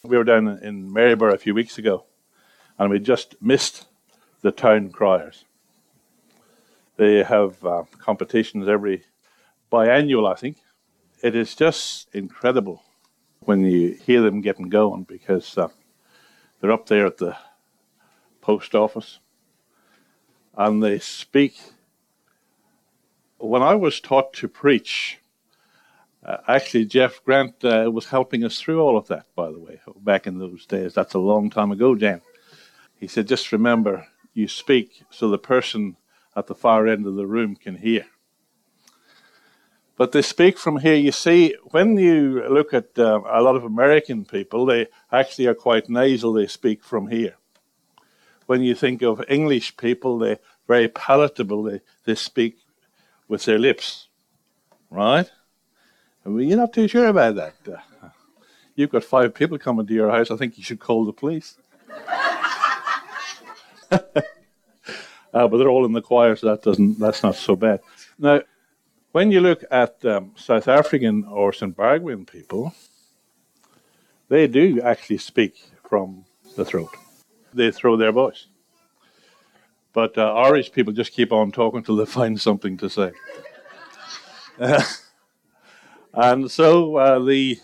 We were down in Maryborough a few weeks ago, and we just missed the town criers. They have competitions every biannual, I think. It is just incredible when you hear them getting going, because they're up there at the post office and they speak. When I was taught to preach, actually Jeff Grant was helping us through all of that, by the way, back in those days. That's a long time ago, Jan. He said, just remember, you speak so the person at the far end of the room can hear. But they speak from here. You see, when you look at a lot of American people, they actually are quite nasal. They speak from here. When you think of English people, they're very palatable. They speak with their lips, right? Well, you're not too sure about that. You've got 5 people coming to your house. I think you should call the police. But they're all in the choir, so that's not so bad. Now, when you look at South African or Zimbabwean people, they do actually speak from the throat. They throw their voice. But Irish people just keep on talking till they find something to say. And so the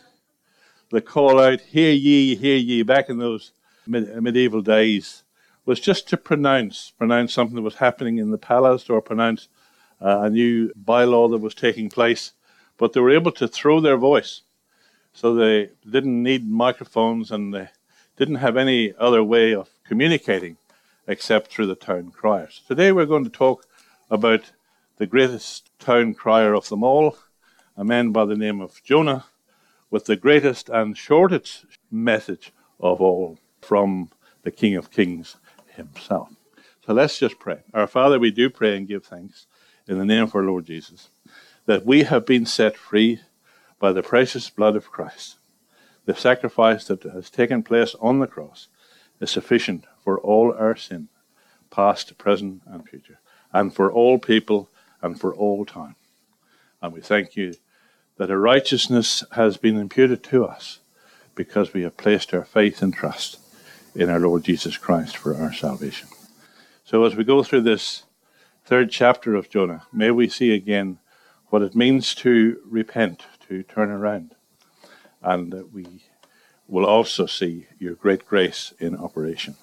call out, hear ye, back in those medieval days, was just to pronounce something that was happening in the palace, or pronounce a new bylaw that was taking place. But they were able to throw their voice. So they didn't need microphones, and they didn't have any other way of communicating except through the town criers. Today we're going to talk about the greatest town crier of them all, a man by the name of Jonah, with the greatest and shortest message of all from the King of Kings himself. So let's just pray. Our Father, we do pray and give thanks in the name of our Lord Jesus, that we have been set free by the precious blood of Christ. The sacrifice that has taken place on the cross is sufficient for all our sin, past, present, and future, and for all people and for all time. And we thank you that a righteousness has been imputed to us because we have placed our faith and trust in our Lord Jesus Christ for our salvation. So as we go through this 3rd chapter of Jonah, may we see again what it means to repent, to turn around, and that we will also see your great grace in operation.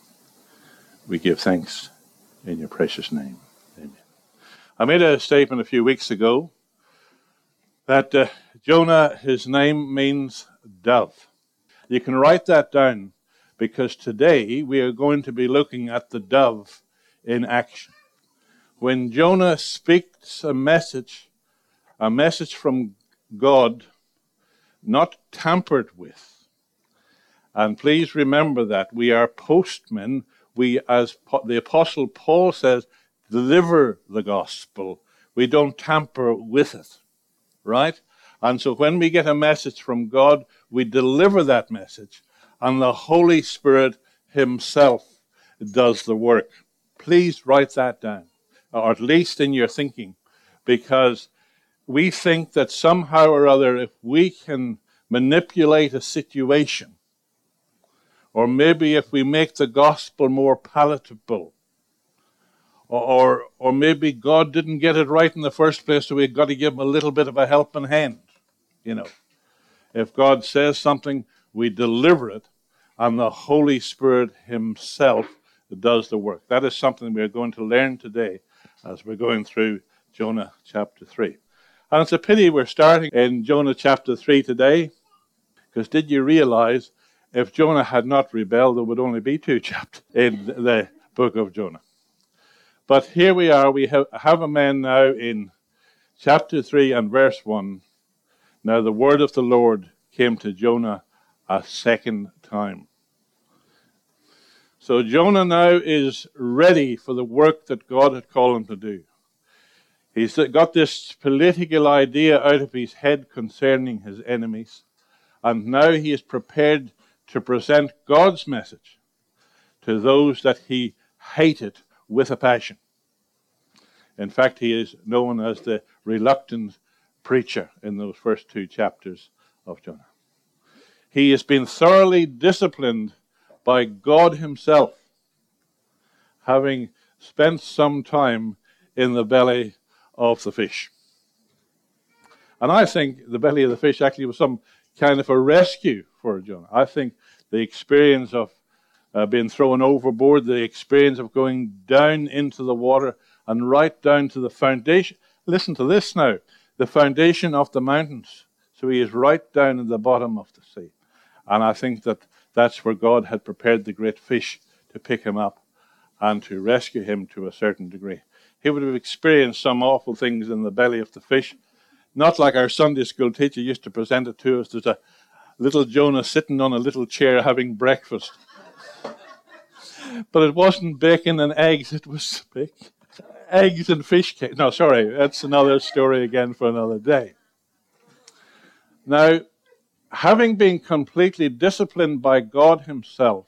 We give thanks in your precious name. Amen. I made a statement a few weeks ago that Jonah, his name means dove. You can write that down, because today we are going to be looking at the dove in action. When Jonah speaks a message from God, not tampered with. And please remember that we are postmen. We, as the Apostle Paul says, deliver the gospel. We don't tamper with it, right? And so when we get a message from God, we deliver that message, and the Holy Spirit himself does the work. Please write that down, or at least in your thinking, because we think that somehow or other, if we can manipulate a situation, or maybe if we make the gospel more palatable, or maybe God didn't get it right in the first place, so we've got to give him a little bit of a helping hand. You know, if God says something, we deliver it, and the Holy Spirit himself does the work. That is something we're going to learn today as we're going through Jonah chapter 3. And it's a pity we're starting in Jonah chapter 3 today, because did you realize if Jonah had not rebelled, there would only be 2 chapters in the book of Jonah. But here we are. We have a man now in chapter 3 and verse 1. Now the word of the Lord came to Jonah a 2nd time. So Jonah now is ready for the work that God had called him to do. He's got this political idea out of his head concerning his enemies. And now he is prepared to present God's message to those that he hated with a passion. In fact, he is known as the reluctant preacher in those first 2 chapters of Jonah. He has been thoroughly disciplined by God himself, having spent some time in the belly of the fish. And I think the belly of the fish actually was some kind of a rescue for Jonah. I think the experience of being thrown overboard, the experience of going down into the water and right down to the foundation. Listen to this now. The foundation of the mountains. So he is right down in the bottom of the sea. And I think that that's where God had prepared the great fish to pick him up and to rescue him to a certain degree. He would have experienced some awful things in the belly of the fish. Not like our Sunday school teacher used to present it to us. There's a little Jonah sitting on a little chair having breakfast. But it wasn't bacon and eggs, it was eggs and fish cake. No, sorry, that's another story again for another day. Now, having been completely disciplined by God himself,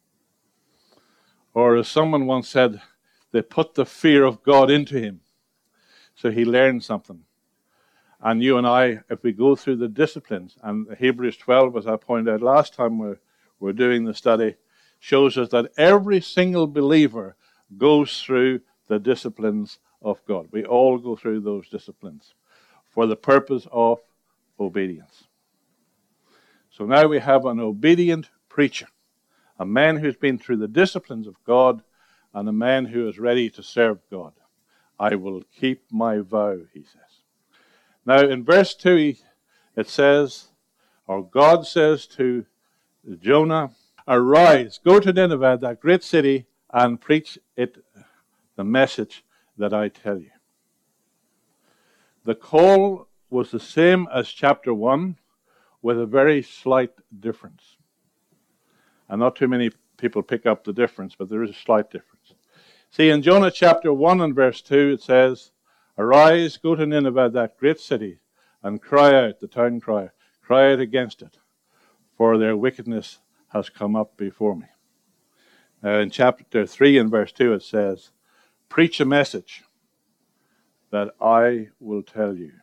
or as someone once said, they put the fear of God into him, so he learned something. And you and I, if we go through the disciplines, and Hebrews 12, as I pointed out last time we're doing the study, shows us that every single believer goes through the disciplines of God. We all go through those disciplines for the purpose of obedience. So now we have an obedient preacher, a man who's been through the disciplines of God, and a man who is ready to serve God. I will keep my vow, he says. Now in verse 2 it says, or God says to Jonah, arise, go to Nineveh, that great city, and preach it the message that I tell you. The call was the same as chapter 1, with a very slight difference. And not too many people pick up the difference, but there is a slight difference. See, in Jonah chapter 1 and verse 2, it says, arise, go to Nineveh, that great city, and cry out, the town crier, cry out against it, for their wickedness has come up before me. Now in chapter 3 and verse 2 it says, preach a message that I will tell you.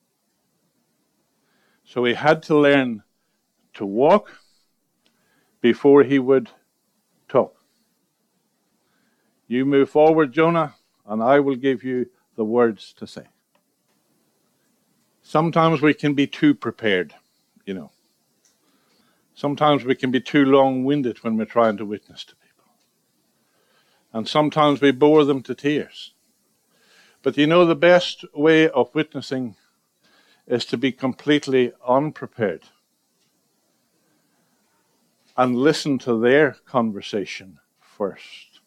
So he had to learn to walk before he would talk. You move forward, Jonah, and I will give you the words to say. Sometimes we can be too prepared, you know. Sometimes we can be too long-winded when we're trying to witness to people. And sometimes we bore them to tears. But you know, the best way of witnessing is to be completely unprepared and listen to their conversation first.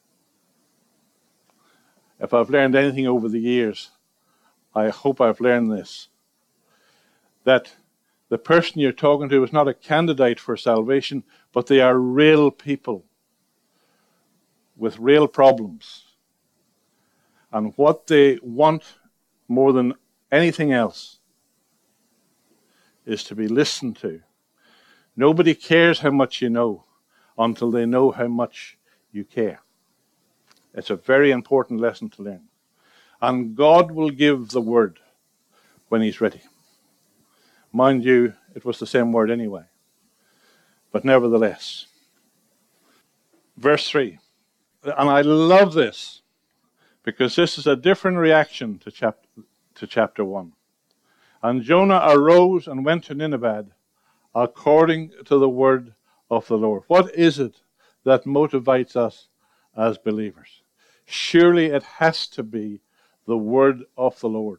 If I've learned anything over the years, I hope I've learned this, that the person you're talking to is not a candidate for salvation, but they are real people with real problems. And what they want more than anything else is to be listened to. Nobody cares how much you know until they know how much you care. It's a very important lesson to learn. And God will give the word when he's ready. Mind you, it was the same word anyway. But nevertheless. Verse 3. And I love this, because this is a different reaction to chapter 1. And Jonah arose and went to Nineveh according to the word of the Lord. What is it that motivates us as believers? Surely it has to be the word of the Lord.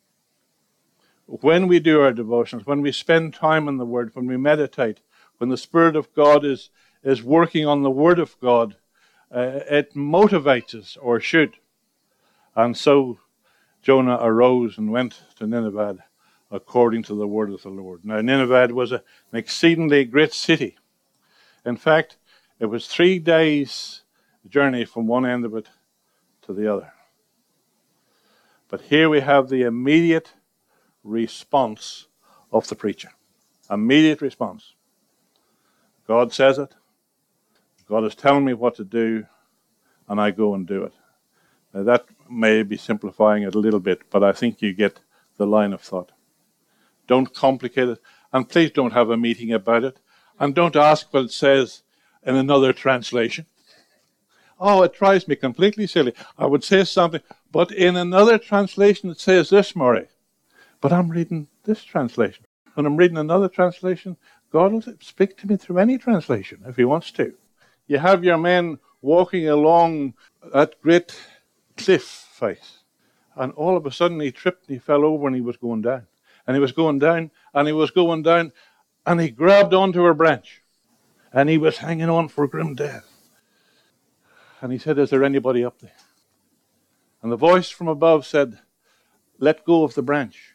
When we do our devotions, when we spend time in the word, when we meditate, when the Spirit of God is working on the word of God, it motivates us, or should. And so Jonah arose and went to Nineveh according to the word of the Lord. Now Nineveh was an exceedingly great city. In fact, it was 3 days' journey from one end of it to the other. But here we have the immediate response of the preacher. Immediate response. God says it. God is telling me what to do, and I go and do it. Now that may be simplifying it a little bit, but I think you get the line of thought. Don't complicate it, and please don't have a meeting about it. And don't ask what it says in another translation. Oh, it drives me completely silly. I would say something, but in another translation it says this, Murray. But I'm reading this translation. When I'm reading another translation, God will speak to me through any translation if he wants to. You have your men walking along that great cliff face, and all of a sudden he tripped and he fell over and he was going down. And he was going down, and he was going down, and he grabbed onto a branch, and he was hanging on for grim death. And he said, "Is there anybody up there?" And the voice from above said, "Let go of the branch."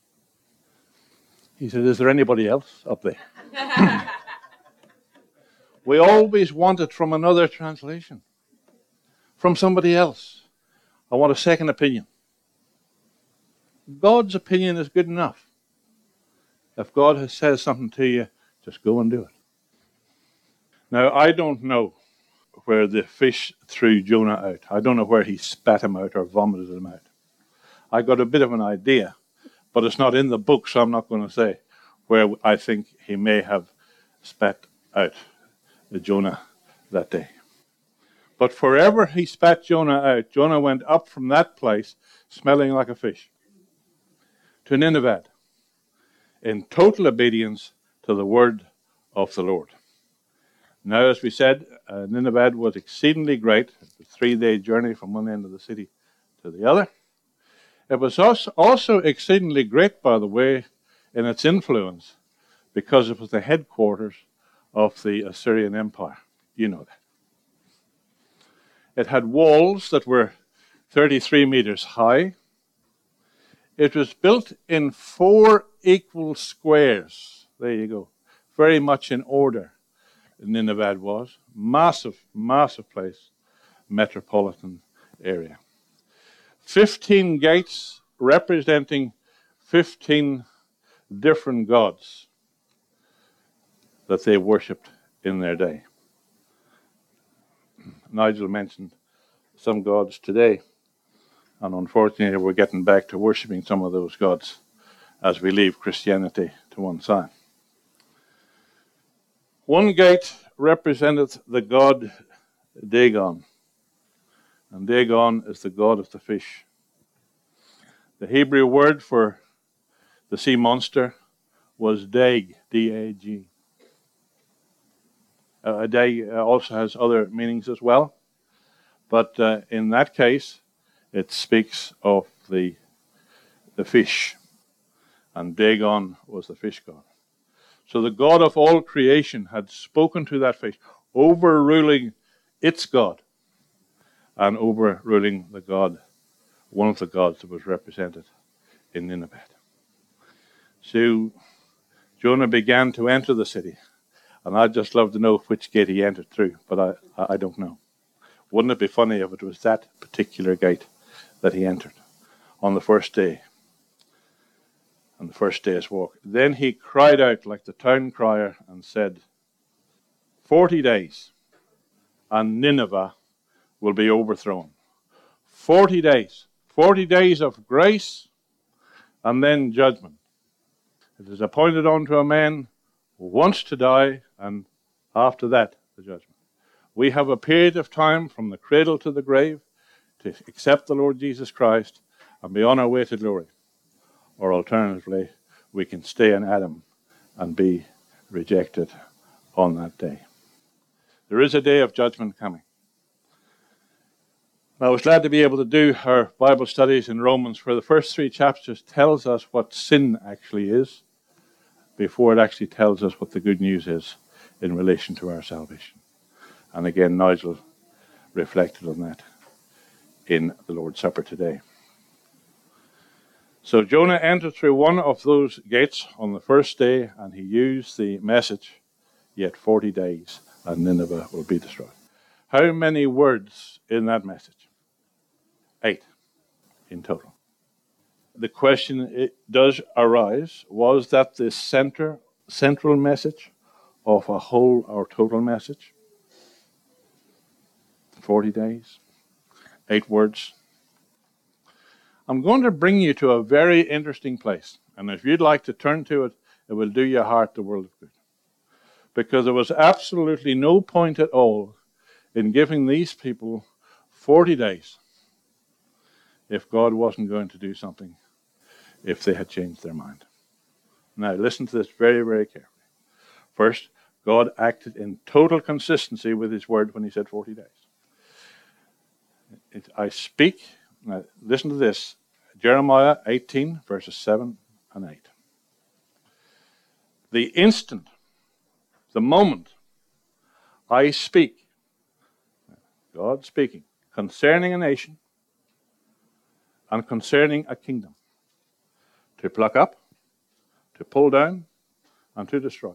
He said, "Is there anybody else up there?" We always want it from another translation, from somebody else. I want a second opinion. God's opinion is good enough. If God has said something to you, just go and do it. Now, I don't know where the fish threw Jonah out. I don't know where he spat him out or vomited him out. I got a bit of an idea, but it's not in the book, so I'm not going to say where I think he may have spat out Jonah that day. But wherever he spat Jonah out, Jonah went up from that place smelling like a fish to Nineveh in total obedience to the word of the Lord. Now, as we said, Nineveh was exceedingly great. It was a 3-day journey from one end of the city to the other. It was also exceedingly great, by the way, in its influence, because it was the headquarters of the Assyrian Empire. You know that. It had walls that were 33 meters high. It was built in 4 equal squares. There you go. Very much in order. Nineveh was. Massive, massive place. Metropolitan area. 15 gates representing 15 different gods that they worshipped in their day. Nigel mentioned some gods today, and unfortunately we're getting back to worshipping some of those gods as we leave Christianity to one side. One gate represented the god Dagon, and Dagon is the god of the fish. The Hebrew word for the sea monster was Dag, D-A-G. Dag also has other meanings as well, but in that case, it speaks of the fish, and Dagon was the fish god. So the God of all creation had spoken to that fish, overruling its God, and overruling the god, one of the gods that was represented in Nineveh. So Jonah began to enter the city. And I'd just love to know which gate he entered through, but I don't know. Wouldn't it be funny if it was that particular gate that he entered on the first day, on the first day's walk? Then he cried out like the town crier and said, 40 days, and Nineveh will be overthrown. 40 days of grace, and then judgment. It is appointed unto a man who wants to die, and after that, the judgment. We have a period of time from the cradle to the grave to accept the Lord Jesus Christ and be on our way to glory. Or alternatively, we can stay in Adam and be rejected on that day. There is a day of judgment coming. I was glad to be able to do our Bible studies in Romans, where the first 3 chapters tells us what sin actually is, before it actually tells us what the good news is in relation to our salvation. And again, Nigel reflected on that in the Lord's Supper today. So Jonah entered through one of those gates on the first day, and he used the message, yet 40 days, and Nineveh will be destroyed. How many words in that message? 8 in total. The question does arise, was that the central message of a whole or total message? 40 days, 8 words. I'm going to bring you to a very interesting place, and if you'd like to turn to it, it will do your heart the world of good. because there was absolutely no point at all in giving these people 40 days if God wasn't going to do something, if they had changed their mind. Now, listen to this very, very carefully. First, God acted in total consistency with his word when he said 40 days. I speak, now listen to this, Jeremiah 18, verses 7 and 8. The instant, the moment I speak, God speaking, concerning a nation and concerning a kingdom, to pluck up, to pull down, and to destroy.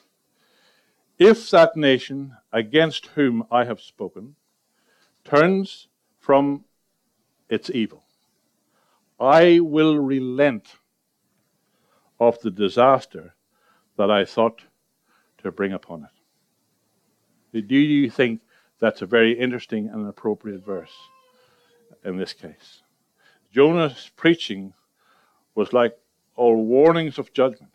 If that nation against whom I have spoken turns from its evil, I will relent of the disaster that I thought to bring upon it. Do you think that's a very interesting and appropriate verse in this case? Jonah's preaching was like all warnings of judgment.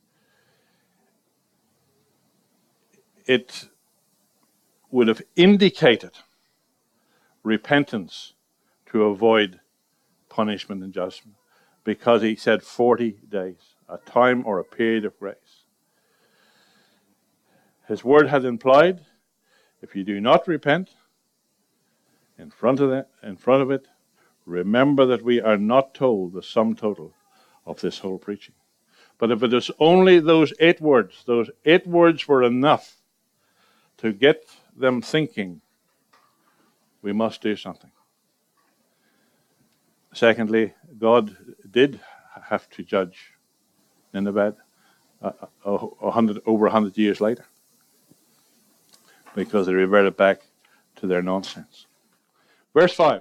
It would have indicated repentance to avoid punishment and judgment, because he said 40 days, a time or a period of grace. His word had implied, if you do not repent, in front of it, remember that we are not told the sum total of this whole preaching. But if it is only those 8 words were enough to get them thinking, we must do something. Secondly, God did have to judge Nineveh over 100 years later, because they reverted back to their nonsense. Verse 5.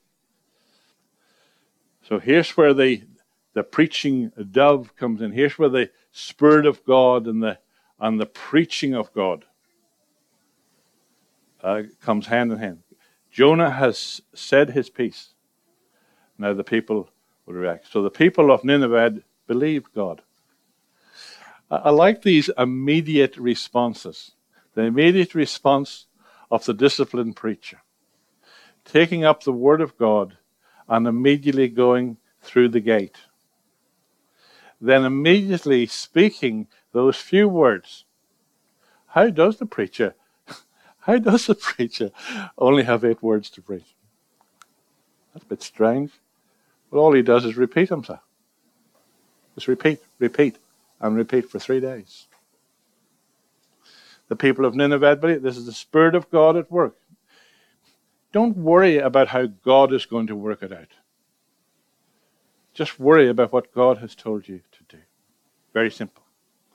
So here's where the preaching dove comes in. Here's where the Spirit of God and the preaching of God comes hand in hand. Jonah has said his piece. Now the people will react. So the people of Nineveh believed God. I like these immediate responses. The immediate response of the disciplined preacher, taking up the word of God and immediately going through the gate. Then immediately speaking those few words. How does the preacher only have 8 words to preach? That's a bit strange. Well, all he does is repeat himself. Just repeat, and repeat for 3 days. The people of Nineveh believe this is the Spirit of God at work. Don't worry about how God is going to work it out. Just worry about what God has told you to do. Very simple.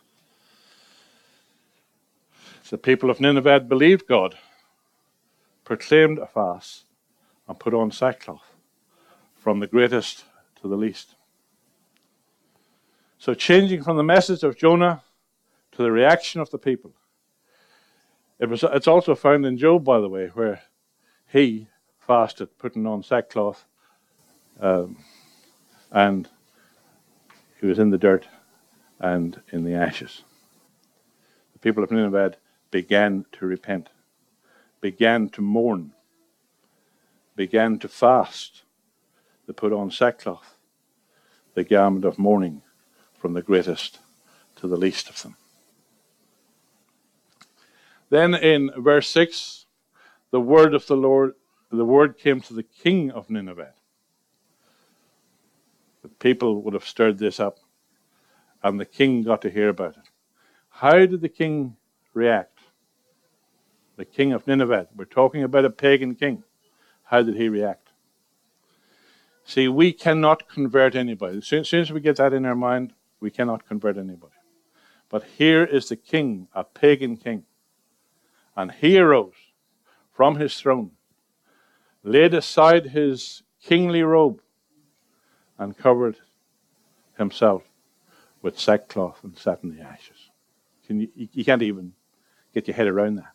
The people of Nineveh believed God, proclaimed a fast, and put on sackcloth, from the greatest to the least. So changing from the message of Jonah to the reaction of the people. It's also found in Job, by the way, where he fasted, putting on sackcloth, and he was in the dirt and in the ashes. The people of Nineveh began to repent, began to mourn, began to fast. They put on sackcloth, the garment of mourning, from the greatest to the least of them. Then in verse 6, the word of the Lord, the word came to the king of Nineveh. The people would have stirred this up, and the king got to hear about it. How did the king react? The king of Nineveh. We're talking about a pagan king. How did he react? See, we cannot convert anybody. As soon as we get that in our mind, we cannot convert anybody. But here is the king, a pagan king. And he arose from his throne, laid aside his kingly robe, and covered himself with sackcloth and sat in the ashes. You can't even get your head around that.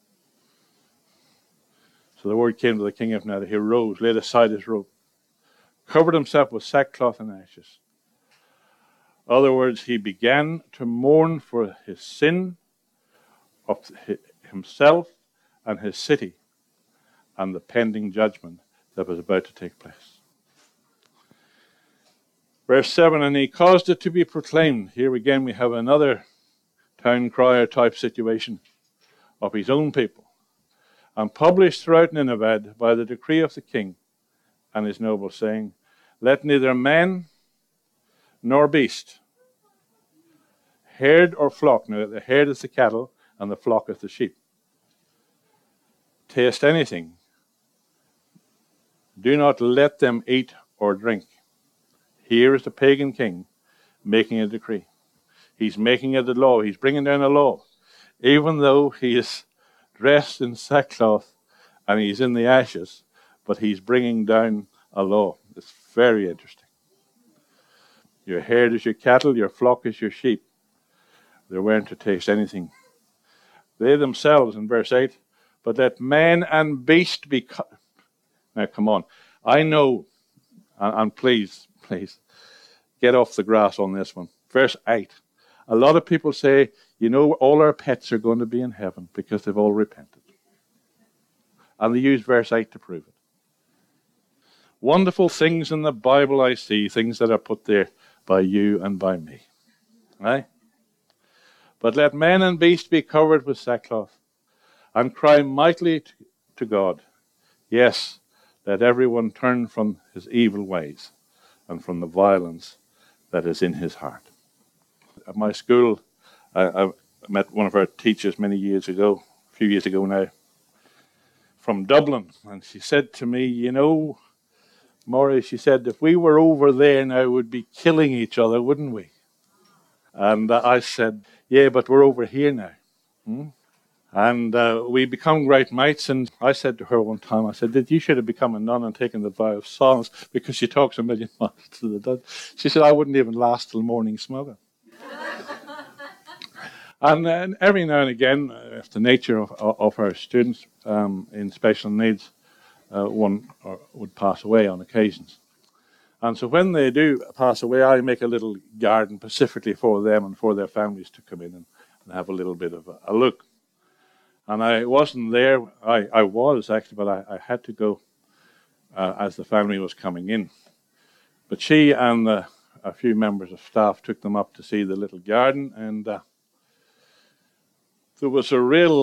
So the word came to the king of Nineveh. He rose, laid aside his robe, covered himself with sackcloth and ashes. In other words, he began to mourn for his sin, of himself and his city and the pending judgment that was about to take place. Verse 7, and he caused it to be proclaimed. Here again we have another town crier type situation of his own people. And published throughout Nineveh by the decree of the king and his nobles, saying, let neither man nor beast, herd or flock, now the herd is the cattle and the flock is the sheep, taste anything. Do not let them eat or drink. Here is the pagan king making a decree. He's making it a law. He's bringing down a law. Even though he is dressed in sackcloth and he's in the ashes, but he's bringing down a law. It's very interesting. Your herd is your cattle, your flock is your sheep. They weren't to taste anything. They themselves, in verse 8, but let man and beast be... Now, come on. I know, and please, get off the grass on this one. Verse 8. A lot of people say, all our pets are going to be in heaven because they've all repented. And they use verse 8 to prove it. Wonderful things in the Bible I see, things that are put there by you and by me. Right? But let man and beast be covered with sackcloth and cry mightily to God. Yes, let everyone turn from his evil ways and from the violence that is in his heart. At my school, I met one of our teachers many years ago, a few years ago now, from Dublin. And she said to me, Maury, she said, if we were over there now, we'd be killing each other, wouldn't we? And I said, yeah, but we're over here now. And we become great mates. And I said to her one time, I said, you should have become a nun and taken the vow of silence because she talks a million miles to the Dutch. She said, I wouldn't even last till morning smoking. And every now and again, if the nature of our students in special needs, one would pass away on occasions. And so when they do pass away, I make a little garden specifically for them and for their families to come in and have a little bit of a look. And I wasn't there. I was actually, but I had to go as the family was coming in. But she and a few members of staff took them up to see the little garden, and there was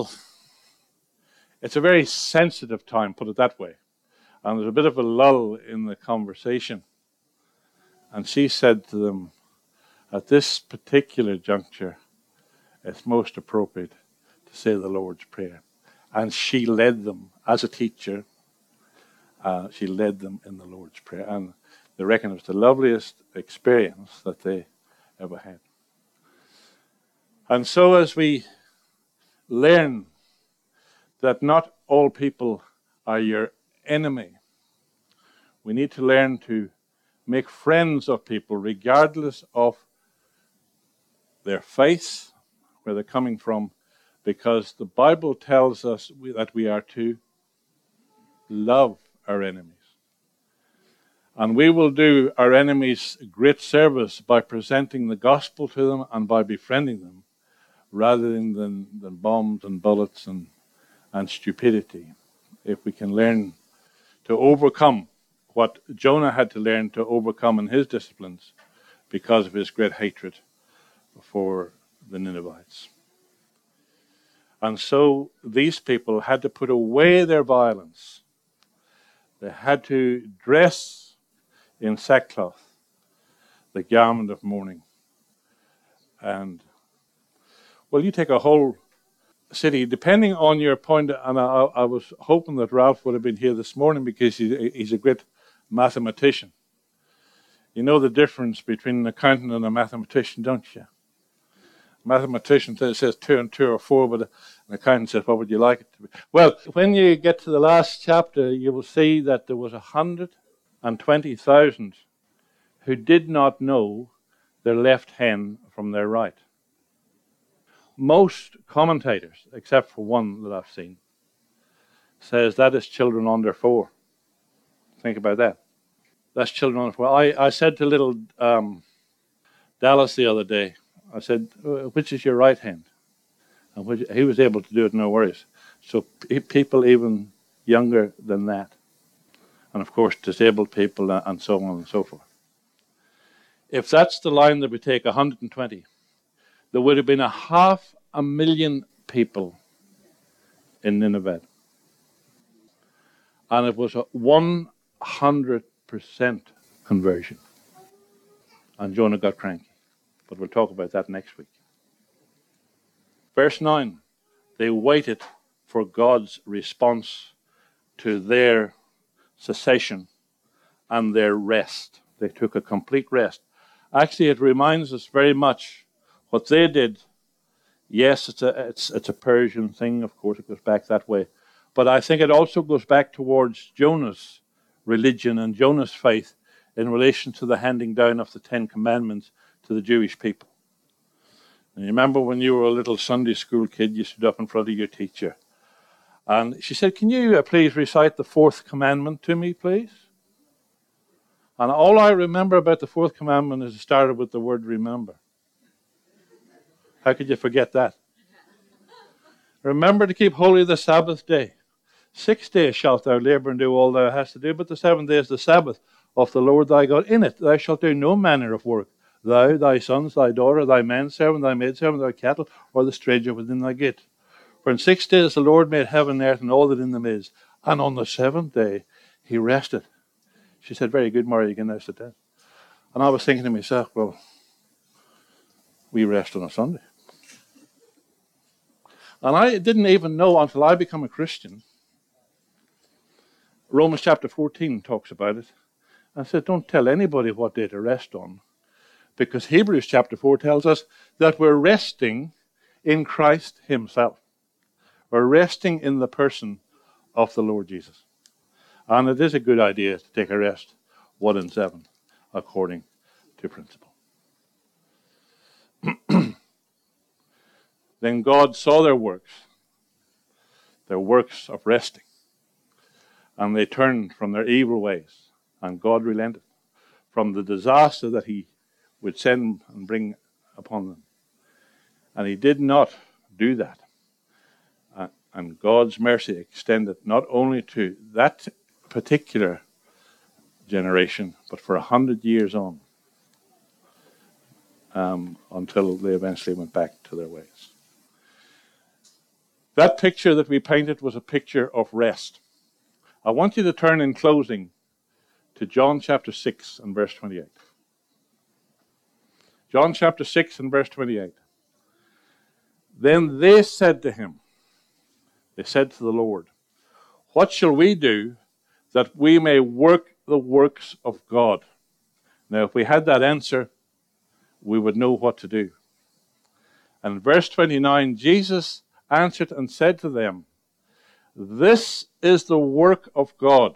it's a very sensitive time, put it that way. And there's a bit of a lull in the conversation. And she said to them, at this particular juncture, it's most appropriate to say the Lord's Prayer. And she led them, as a teacher, she led them in the Lord's Prayer. And they reckon it was the loveliest experience that they ever had. And so as we learn that not all people are your enemy, we need to learn to make friends of people regardless of their faith, where they're coming from, because the Bible tells us that we are to love our enemies. And we will do our enemies great service by presenting the gospel to them and by befriending them, rather than bombs and bullets and stupidity. If we can learn to overcome what Jonah had to learn to overcome in his disciplines because of his great hatred for the Ninevites. And so these people had to put away their violence. They had to dress in sackcloth, the garment of mourning. And, well, you take a whole city, depending on your point, and I was hoping that Ralph would have been here this morning because he's a great mathematician. You know the difference between an accountant and a mathematician, don't you? A mathematician says 2 and 2 are 4, but an accountant says, what would you like it to be? Well, when you get to the last chapter, you will see that there was 120,000 who did not know their left hand from their right. Most commentators, except for one that I've seen, says that is children under 4. Think about that. That's children under 4. I said to little Dallas the other day, I said, which is your right hand? And he was able to do it, no worries. So people even younger than that. And of course, disabled people and so on and so forth. If that's the line that we take, 120, there would have been 500,000 people in Nineveh. And it was a 100% conversion. And Jonah got cranky. But we'll talk about that next week. Verse 9, they waited for God's response to their cessation and their rest. They took a complete rest. Actually, it reminds us very much what they did. Yes, it's a Persian thing. Of course, it goes back that way. But I think it also goes back towards Jonah's religion and Jonah's faith in relation to the handing down of the Ten Commandments to the Jewish people. And you remember when you were a little Sunday school kid, you stood up in front of your teacher. And she said, can you please recite the fourth commandment to me, please? And all I remember about the fourth commandment is it started with the word remember. How could you forget that? Remember to keep holy the Sabbath day. 6 days shalt thou labor and do all thou hast to do, but the 7th day is the Sabbath of the Lord thy God. In it thou shalt do no manner of work. Thou, thy sons, thy daughter, thy manservant, thy maidservant, thy cattle, or the stranger within thy gate. For in 6 days the Lord made heaven and earth and all that in them is. And on the 7th day he rested. She said, very good, Mary, you can now sit down. And I was thinking to myself, well, we rest on a Sunday. And I didn't even know until I became a Christian. Romans chapter 14 talks about it. I said, don't tell anybody what day to rest on. Because Hebrews chapter 4 tells us that we're resting in Christ himself. We're resting in the person of the Lord Jesus. And it is a good idea to take a rest 1 and 7 according to principle. Then God saw their works of resting. And they turned from their evil ways. And God relented from the disaster that he would send and bring upon them. And he did not do that. And God's mercy extended not only to that particular generation, but for 100 years on, until they eventually went back to their ways. That picture that we painted was a picture of rest. I want you to turn in closing to John chapter 6 and verse 28. John chapter 6 and verse 28. Then they said to him, they said to the Lord, what shall we do that we may work the works of God? Now, if we had that answer, we would know what to do. And verse 29, Jesus answered and said to them, this is the work of God,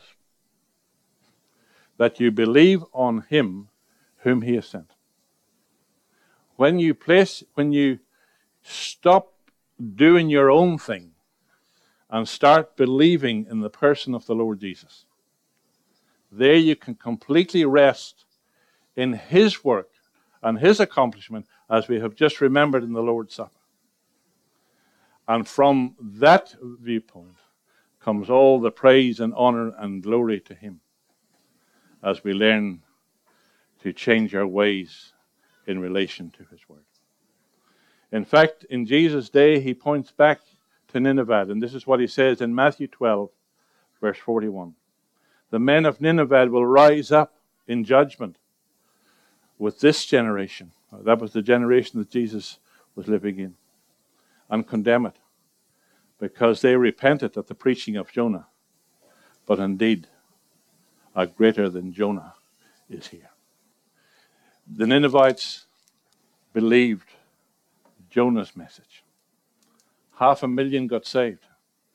that you believe on him whom he has sent. When you stop doing your own thing and start believing in the person of the Lord Jesus, there you can completely rest in his work and his accomplishment, as we have just remembered in the Lord's Supper. And from that viewpoint comes all the praise and honor and glory to him, as we learn to change our ways in relation to his word. In fact, in Jesus' day, he points back to Nineveh, and this is what he says in Matthew 12, verse 41. The men of Nineveh will rise up in judgment with this generation. That was the generation that Jesus was living in, and condemn it, because they repented at the preaching of Jonah. But indeed, a greater than Jonah is here. The Ninevites believed Jonah's message. 500,000 got saved.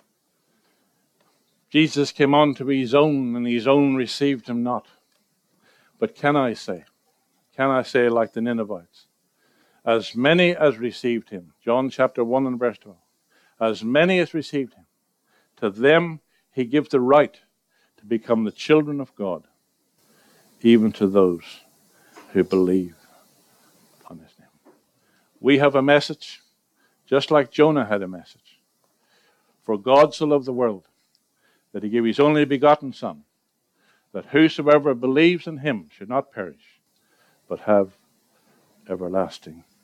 Jesus came on to his own, and his own received him not. But can I say like the Ninevites, as many as received him, John chapter 1 and verse 12, as many as received him, to them he gives the right to become the children of God, even to those who believe upon his name. We have a message just like Jonah had a message. For God so loved the world that he gave his only begotten Son, that whosoever believes in him should not perish, but have everlasting